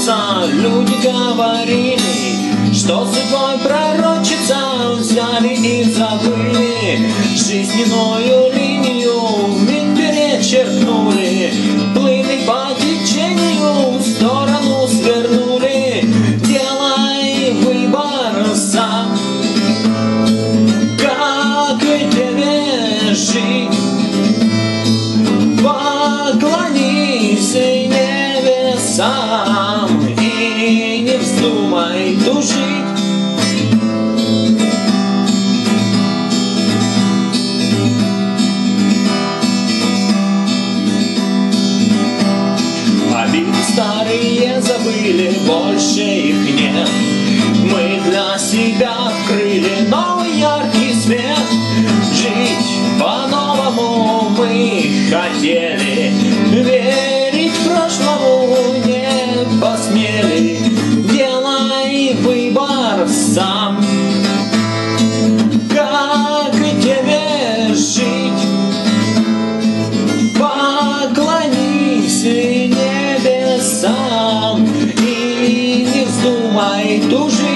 сердца люди говорили, что судьбой пророчица взяли и забыли, жизненную линию вмиг перечеркнули, плыли по течению, в сторону свернули. Делай выбор сам, как тебе жить. Поклонись небесам и не вздумай тужить. Обиды старые забыли, больше их нет. Мы для себя открыли новый яркий свет. Жить по-новому мы хотели, верить прошлому не посмели. Делай выбор сам, как тебе жить. Поклонись небесам и не вздумай тужить.